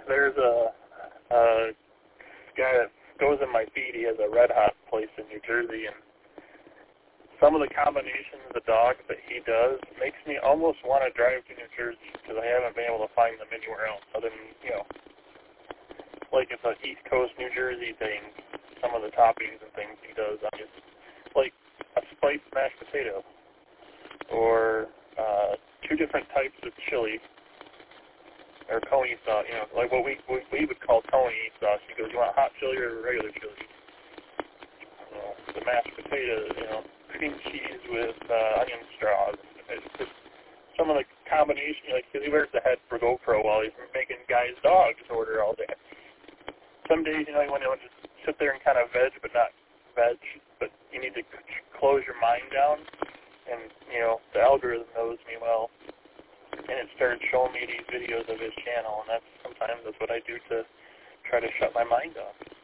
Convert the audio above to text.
there's a guy that goes in my feed. He has a Red Hot place in New Jersey, and some of the combinations of the dogs that he does makes me almost want to drive to New Jersey because I haven't been able to find them anywhere else other than, like it's an East Coast New Jersey thing. Some of the toppings and things he does on his, like a spiced mashed potato or 2 different types of chili or coney sauce, like what we would call coney sauce. He goes, you want hot chili or regular chili? The mashed potatoes, cream cheese with onion straws. It's just some of the combination, because he wears the head for GoPro while he's making guys' dogs order all day. Some days, you want to just sit there and kind of veg, but not veg, but you need to close your mind down, and, the algorithm knows me well, and it started showing me these videos of his channel, and sometimes that's what I do to try to shut my mind off.